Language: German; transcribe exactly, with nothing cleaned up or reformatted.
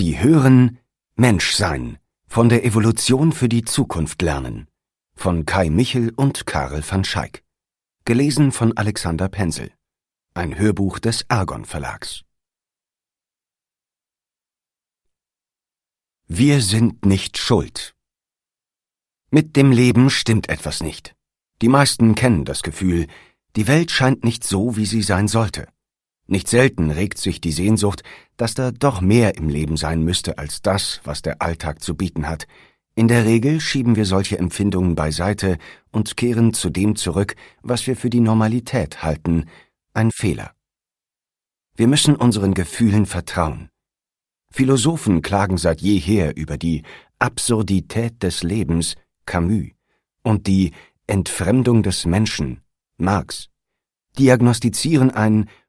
Sie hören Menschsein, von der Evolution für die Zukunft lernen, von Kai Michel und Karel van Schaik. Gelesen von Alexander Penzel. Ein Hörbuch des Argon Verlags. Wir sind nicht schuld. Mit dem Leben stimmt etwas nicht. Die meisten kennen das Gefühl, die Welt scheint nicht so, wie sie sein sollte. Nicht selten regt sich die Sehnsucht, dass da doch mehr im Leben sein müsste als das, was der Alltag zu bieten hat. In der Regel schieben wir solche Empfindungen beiseite und kehren zu dem zurück, was wir für die Normalität halten, ein Fehler. Wir müssen unseren Gefühlen vertrauen. Philosophen klagen seit jeher über die Absurdität des Lebens, Camus, und die Entfremdung des Menschen, Marx, diagnostizieren ein